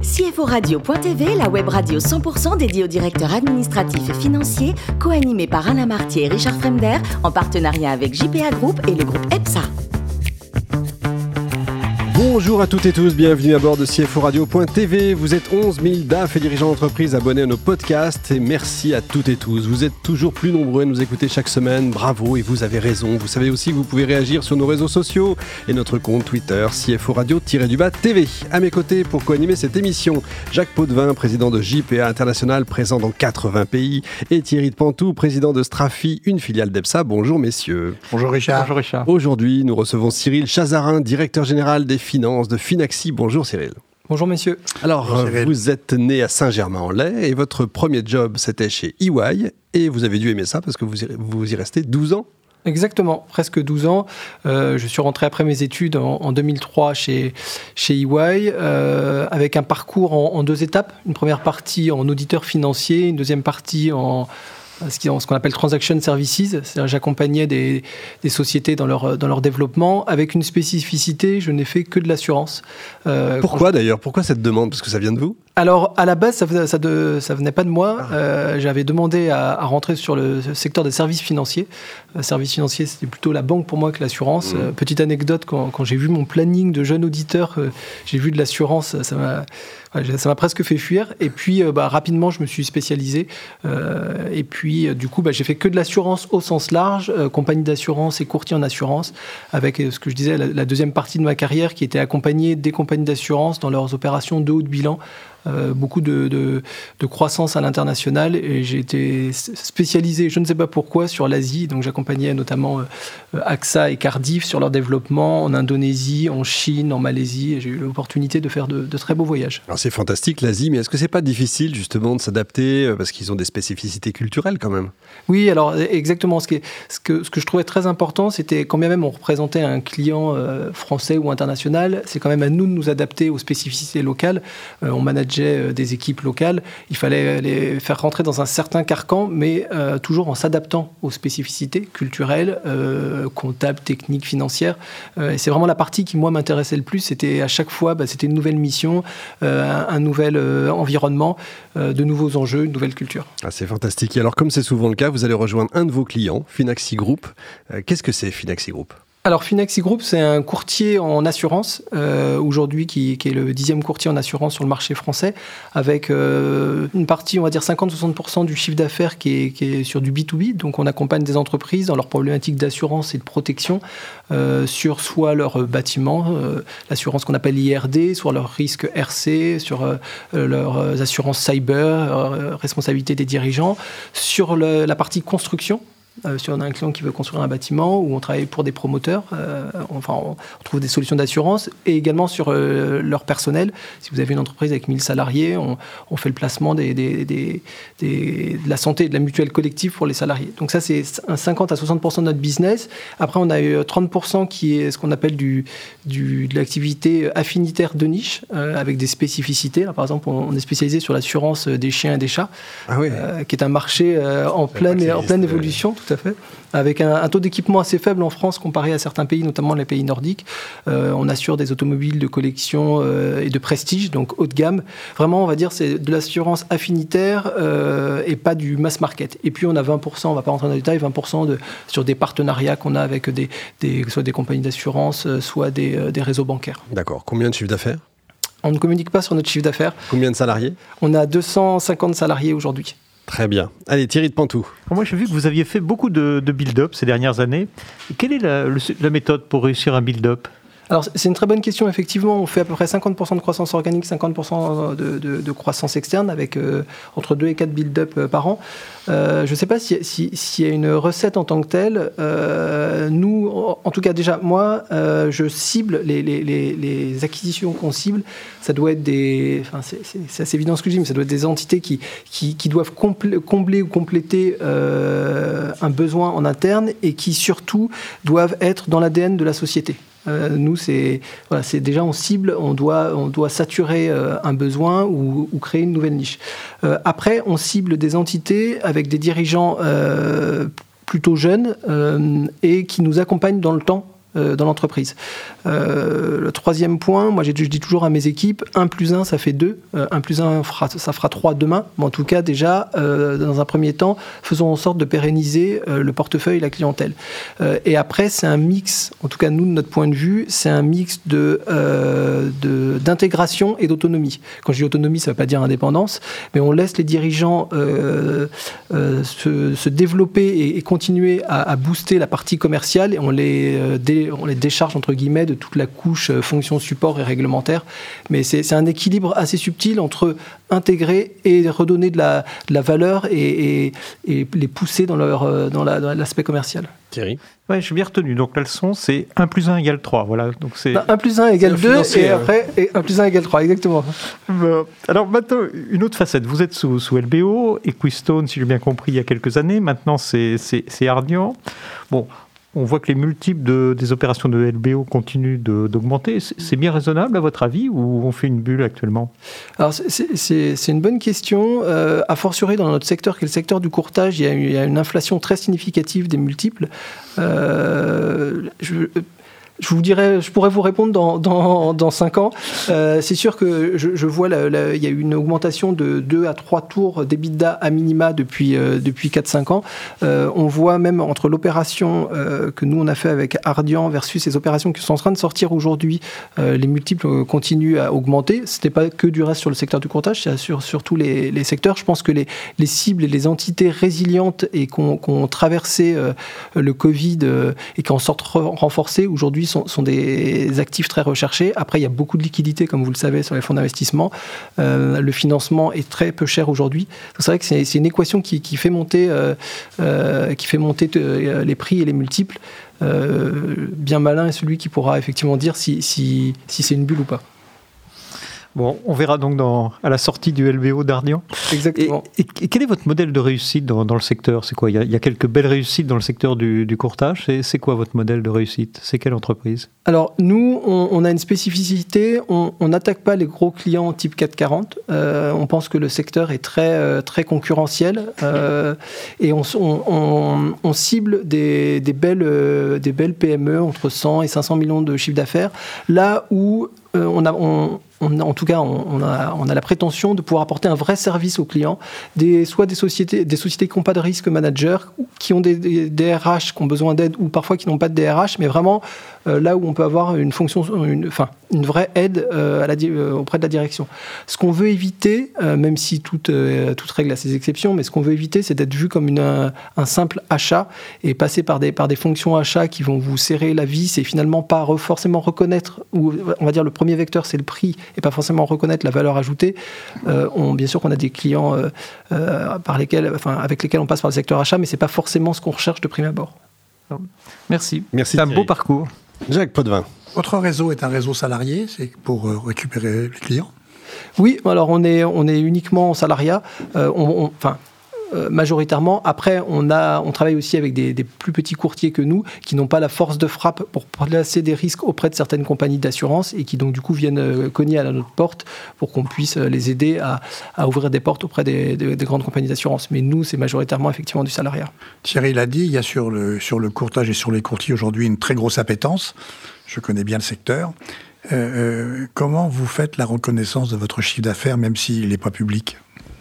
CFO Radio.tv, la web radio 100% dédiée aux directeurs administratifs et financiers, co-animée par Alain Martier et Richard Fremder, en partenariat avec JPA Group et le groupe EPSA. Bonjour à toutes et tous, bienvenue à bord de CFO Radio.tv. Vous êtes 11 000 DAF et dirigeants d'entreprise abonnés à nos podcasts et merci à toutes et tous. Vous êtes toujours plus nombreux à nous écouter chaque semaine, bravo et vous avez raison. Vous savez aussi que vous pouvez réagir sur nos réseaux sociaux et notre compte Twitter CFO Radio-TV. À mes côtés pour co-animer cette émission, Jacques Potvin, président de JPA International, présent dans 80 pays, et Thierry de Pantoux, président de Strafi, une filiale d'EPSA. Bonjour messieurs. Bonjour Richard. Bonjour Richard. Aujourd'hui, nous recevons Cyril Chazarin, directeur général des finances de Finaxi. Bonjour Cyril. Bonjour messieurs. Alors, Bonjour, Cyril. vous êtes né à Saint-Germain-en-Laye et votre premier job, c'était chez EY et vous avez dû aimer ça parce que vous y restez 12 ans. Exactement, presque 12 ans. Je suis rentré après mes études en 2003 chez EY avec un parcours en deux étapes. Une première partie en auditeur financier, une deuxième partie en ce qu'on appelle Transaction Services, c'est-à-dire j'accompagnais des sociétés dans leur développement, avec une spécificité, je n'ai fait que de l'assurance. Pourquoi d'ailleurs ? Pourquoi cette demande ? Parce que ça vient de vous ? Alors, à la base, ça venait pas de moi. J'avais demandé à rentrer sur le secteur des services financiers. Services financiers, c'était plutôt la banque pour moi que l'assurance. Petite anecdote, quand j'ai vu mon planning de jeune auditeur, j'ai vu de l'assurance, ça m'a presque fait fuir. Et puis, rapidement, je me suis spécialisé. Et puis, du coup, j'ai fait que de l'assurance au sens large, compagnie d'assurance et courtier en assurance, avec ce que je disais, la deuxième partie de ma carrière qui était accompagner des compagnies d'assurance dans leurs opérations de haut de bilan. Beaucoup de croissance à l'international et j'ai été spécialisé, je ne sais pas pourquoi, sur l'Asie. Donc j'accompagnais notamment AXA et Cardiff sur leur développement en Indonésie, en Chine, en Malaisie. Et j'ai eu l'opportunité de faire de très beaux voyages. Alors c'est fantastique l'Asie, mais est-ce que c'est pas difficile justement de s'adapter parce qu'ils ont des spécificités culturelles quand même ? Oui, alors exactement. Ce que je trouvais très important, c'était quand bien même on représentait un client français ou international, c'est quand même à nous de nous adapter aux spécificités locales. On manageait des équipes locales, il fallait les faire rentrer dans un certain carcan, mais toujours en s'adaptant aux spécificités culturelles, comptables, techniques, financières. Et c'est vraiment la partie qui, moi, m'intéressait le plus. C'était à chaque fois, c'était une nouvelle mission, un nouvel environnement, de nouveaux enjeux, une nouvelle culture. Ah, c'est fantastique. Et alors, comme c'est souvent le cas, vous allez rejoindre un de vos clients, Finaxi Group. Qu'est-ce que c'est Finaxi Group ? Alors, Finaxi Group, c'est un courtier en assurance, aujourd'hui, qui est le 10e courtier en assurance sur le marché français, avec une partie, on va dire 50-60% du chiffre d'affaires qui est sur du B2B. Donc, on accompagne des entreprises dans leurs problématiques d'assurance et de protection sur soit leur bâtiment, l'assurance qu'on appelle IRD, soit leurs risques RC, sur leurs assurances cyber, responsabilité des dirigeants, sur la partie construction. Si on a un client qui veut construire un bâtiment ou on travaille pour des promoteurs, on trouve des solutions d'assurance et également sur leur personnel. Si vous avez une entreprise avec 1000 salariés, on fait le placement de la santé et de la mutuelle collective pour les salariés. Donc ça, c'est 50 à 60% de notre business. Après, on a eu 30% qui est ce qu'on appelle de l'activité affinitaire de niche, avec des spécificités. Là, par exemple, on est spécialisé sur l'assurance des chiens et des chats, qui est un marché en pleine évolution. Tout à fait. Avec un taux d'équipement assez faible en France comparé à certains pays, notamment les pays nordiques. On assure des automobiles de collection et de prestige, donc haut de gamme. Vraiment, on va dire, c'est de l'assurance affinitaire et pas du mass market. Et puis, on a 20%, on ne va pas rentrer dans le détail, 20% sur des partenariats qu'on a avec soit des compagnies d'assurance, soit des réseaux bancaires. D'accord. Combien de chiffre d'affaires ? On ne communique pas sur notre chiffre d'affaires. Combien de salariés ? On a 250 salariés aujourd'hui. Très bien. Allez, Thierry de Pantoux. Moi, j'ai vu que vous aviez fait beaucoup de build-up ces dernières années. Quelle est la méthode pour réussir un build-up ? Alors, c'est une très bonne question. Effectivement, on fait à peu près 50% de croissance organique, 50% de croissance externe, avec entre 2 et 4 build-up par an. Je ne sais pas s'il y a une recette en tant que telle. Nous, en tout cas, déjà, moi, je cible les acquisitions qu'on cible. Ça doit être c'est assez évident ce que je dis, mais ça doit être des entités qui doivent combler ou compléter un besoin en interne et qui, surtout, doivent être dans l'ADN de la société. Nous, c'est déjà on cible, on doit saturer un besoin ou créer une nouvelle niche. Après, on cible des entités avec des dirigeants plutôt jeunes et qui nous accompagnent dans le temps dans l'entreprise. Le troisième point, moi je dis toujours à mes équipes, 1 plus 1 ça fait 2, 1 plus 1 ça fera 3 demain, mais en tout cas déjà, dans un premier temps, faisons en sorte de pérenniser le portefeuille et la clientèle. Et après, c'est un mix, en tout cas nous de notre point de vue, c'est un mix d'intégration et d'autonomie. Quand je dis autonomie, ça ne veut pas dire indépendance, mais on laisse les dirigeants se développer et continuer à booster la partie commerciale, et on les décharge entre guillemets de toute la couche fonction support et réglementaire. Mais c'est un équilibre assez subtil entre intégrer et redonner de la valeur et les pousser dans l'aspect commercial. Thierry? Ouais, je suis bien retenu. Donc la leçon, c'est 1 plus 1 égale 3. Voilà. Donc c'est 1 plus 1 égale 2 et après 1 plus 1 égale 3, exactement. Alors maintenant, une autre facette. Vous êtes sous LBO, Equistone, si j'ai bien compris, il y a quelques années. Maintenant, c'est Ardian. Bon, on voit que les multiples des opérations de LBO continuent d'augmenter. C'est bien raisonnable, à votre avis, ou on fait une bulle actuellement? Alors, c'est une bonne question. A fortiori, dans notre secteur, qui est le secteur du courtage, il y a une inflation très significative des multiples. Je pourrais vous répondre dans 5 ans. C'est sûr que je vois il y a eu une augmentation de 2 à 3 tours d'EBITDA à minima depuis 4-5 ans. On voit même entre l'opération que nous on a fait avec Ardian versus les opérations qui sont en train de sortir aujourd'hui, les multiples continuent à augmenter. Ce n'est pas que du reste sur le secteur du courtage, c'est sur tous les secteurs. Je pense que les cibles et les entités résilientes et qui ont traversé le Covid et qui en sortent renforcées aujourd'hui sont des actifs très recherchés. Après, il y a beaucoup de liquidités, comme vous le savez, sur les fonds d'investissement. Le financement est très peu cher aujourd'hui. C'est vrai que c'est une équation qui fait monter les prix et les multiples. Bien malin est celui qui pourra effectivement dire si c'est une bulle ou pas. Bon, on verra donc à la sortie du LBO d'Ardian. Exactement. Et quel est votre modèle de réussite dans le secteur? C'est quoi? Il y a quelques belles réussites dans le secteur du courtage. C'est quoi votre modèle de réussite? C'est quelle entreprise? Alors, nous, on a une spécificité. On n'attaque pas les gros clients type 440. On pense que le secteur est très, très concurrentiel. Et on cible des belles PME entre 100 et 500 millions de chiffre d'affaires. Là où on a la prétention de pouvoir apporter un vrai service aux clients, soit des sociétés qui n'ont pas de risque manager, qui ont des DRH qui ont besoin d'aide, ou parfois qui n'ont pas de DRH, mais vraiment là où on peut avoir une vraie aide auprès de la direction. Ce qu'on veut éviter, même si toute règle a ses exceptions, mais ce qu'on veut éviter, c'est d'être vu comme un simple achat et passer par des fonctions achats qui vont vous serrer la vis et finalement pas forcément reconnaître, ou on va dire le premier vecteur c'est le prix et pas forcément reconnaître la valeur ajoutée. Bien sûr qu'on a des clients avec lesquels on passe par le secteur achat, mais c'est pas forcément ce qu'on recherche de prime abord. Merci. C'est un beau parcours. Jacques Potvin. Votre réseau est un réseau salarié, c'est pour récupérer les clients? Oui, alors on est uniquement en salariat, majoritairement. Après, on travaille aussi avec des plus petits courtiers que nous, qui n'ont pas la force de frappe pour placer des risques auprès de certaines compagnies d'assurance et qui donc du coup viennent cogner à notre porte pour qu'on puisse les aider à ouvrir des portes auprès des grandes compagnies d'assurance. Mais nous, c'est majoritairement effectivement du salariat. Thierry l'a dit, il y a sur le courtage et sur les courtiers aujourd'hui une très grosse appétence. Je connais bien le secteur. Comment vous faites la reconnaissance de votre chiffre d'affaires, même s'il n'est pas public ?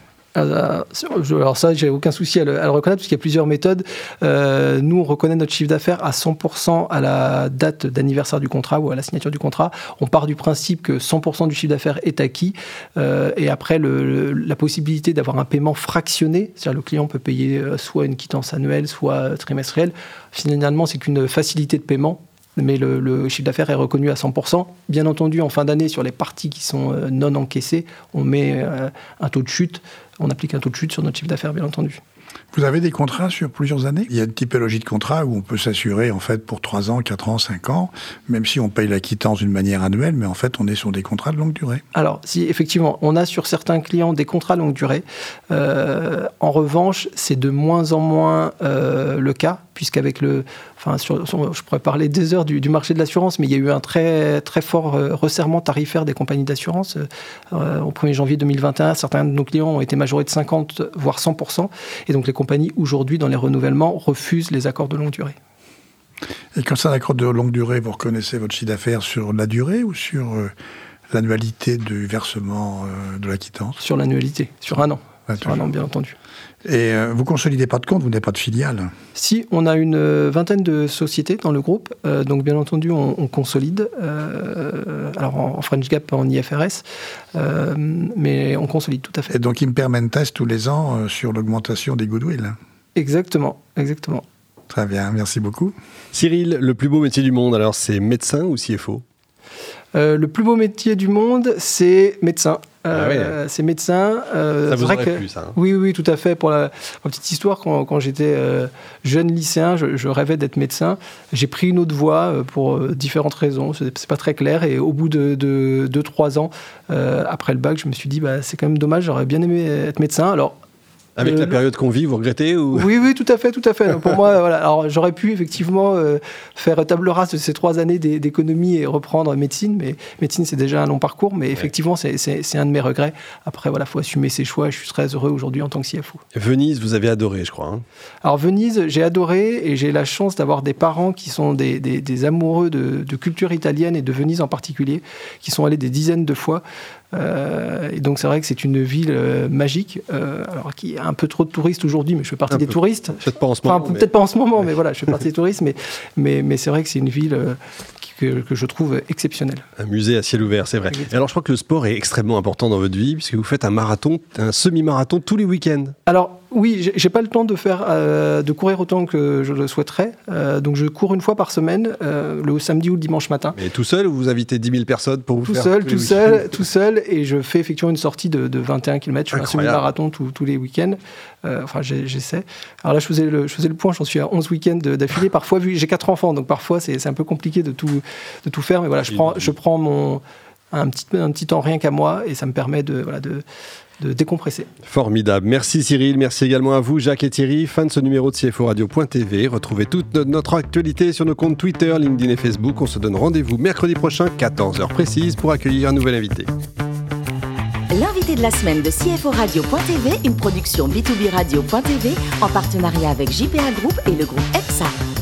Alors ça, j'ai aucun souci à le reconnaître, parce qu'il y a plusieurs méthodes. Nous, on reconnaît notre chiffre d'affaires à 100% à la date d'anniversaire du contrat ou à la signature du contrat. On part du principe que 100% du chiffre d'affaires est acquis. Et après, la possibilité d'avoir un paiement fractionné, c'est-à-dire le client peut payer soit une quittance annuelle, soit trimestrielle. Finalement, c'est qu'une facilité de paiement. Mais le chiffre d'affaires est reconnu à 100%. Bien entendu, en fin d'année, sur les parties qui sont non encaissées, on met un taux de chute. On applique un taux de chute sur notre chiffre d'affaires, bien entendu. Vous avez des contrats sur plusieurs années? Il y a une typologie de contrat où on peut s'assurer en fait pour 3 ans, 4 ans, 5 ans, même si on paye la quittance d'une manière annuelle, mais en fait on est sur des contrats de longue durée. Alors, si effectivement, on a sur certains clients des contrats de longue durée. En revanche, c'est de moins en moins le cas, puisqu'avec je pourrais parler des heures du marché de l'assurance, mais il y a eu un très, très fort resserrement tarifaire des compagnies d'assurance. Au 1er janvier 2021, certains de nos clients ont été majorés de 50, voire 100%. Et donc les compagnies, aujourd'hui, dans les renouvellements, refusent les accords de longue durée. Et quand c'est un accord de longue durée, vous reconnaissez votre chiffre d'affaires sur la durée ou sur l'annualité du versement de la quittance ? Sur l'annualité, sur un an. Sur un an, bien entendu. Et vous consolidez pas de compte, vous n'avez pas de filiale ? Si, on a une vingtaine de sociétés dans le groupe, donc bien entendu on consolide, alors en French Gap, en IFRS, mais on consolide tout à fait. Et donc impairment test tous les ans sur l'augmentation des goodwill ? Exactement. Très bien, merci beaucoup. Cyril, le plus beau métier du monde, alors c'est médecin ou CFO ? Le plus beau métier du monde, c'est médecin. C'est médecin. Ça vous aurait plu, ça, hein ? Oui, tout à fait. Pour la petite histoire, quand j'étais jeune lycéen, je rêvais d'être médecin. J'ai pris une autre voie pour différentes raisons. C'est pas très clair. Et au bout de 2-3 ans, après le bac, je me suis dit, c'est quand même dommage, j'aurais bien aimé être médecin. Alors, avec la période qu'on vit, vous regrettez ou... Oui, tout à fait. Donc pour moi, voilà. Alors j'aurais pu effectivement faire table rase de ces 3 années d'économie et reprendre médecine, mais médecine c'est déjà un long parcours, mais effectivement c'est un de mes regrets. Après voilà, faut assumer ses choix. Je suis très heureux aujourd'hui en tant que CFO. Venise, vous avez adoré, je crois. Hein. Alors Venise, j'ai adoré et j'ai la chance d'avoir des parents qui sont des amoureux de culture italienne et de Venise en particulier, qui sont allés des dizaines de fois. Et donc c'est vrai que c'est une ville magique, alors qui a un peu trop de touristes aujourd'hui, mais je fais partie des touristes. Peut-être pas en ce moment. Peut-être pas en ce moment, mais voilà, je fais partie des touristes, mais c'est vrai que c'est une ville que je trouve exceptionnelle. Un musée à ciel ouvert, c'est vrai. Et alors je crois que le sport est extrêmement important dans votre vie, puisque vous faites un semi-marathon tous les week-ends. Alors oui, j'ai pas le temps de courir autant que je le souhaiterais, donc je cours une fois par semaine, le samedi ou le dimanche matin. Et tout seul ou vous invitez 10 000 personnes pour vous faire tout seul, et je fais effectivement une sortie de 21 km, je fais un semi-marathon tous les week-ends, j'essaie. Alors là je faisais le point, j'en suis à 11 week-ends d'affilée, parfois vu j'ai 4 enfants, donc parfois c'est un peu compliqué de tout faire, mais voilà, je prends un petit temps rien qu'à moi, et ça me permet de décompresser. Formidable. Merci Cyril, merci également à vous Jacques et Thierry. Fin de ce numéro de CFO Radio.tv. Retrouvez toute notre actualité sur nos comptes Twitter, LinkedIn et Facebook. On se donne rendez-vous mercredi prochain, 14h précise, pour accueillir un nouvel invité. L'invité de la semaine de CFO Radio.tv, une production B2B Radio.tv en partenariat avec JPA Group et le groupe EPSA.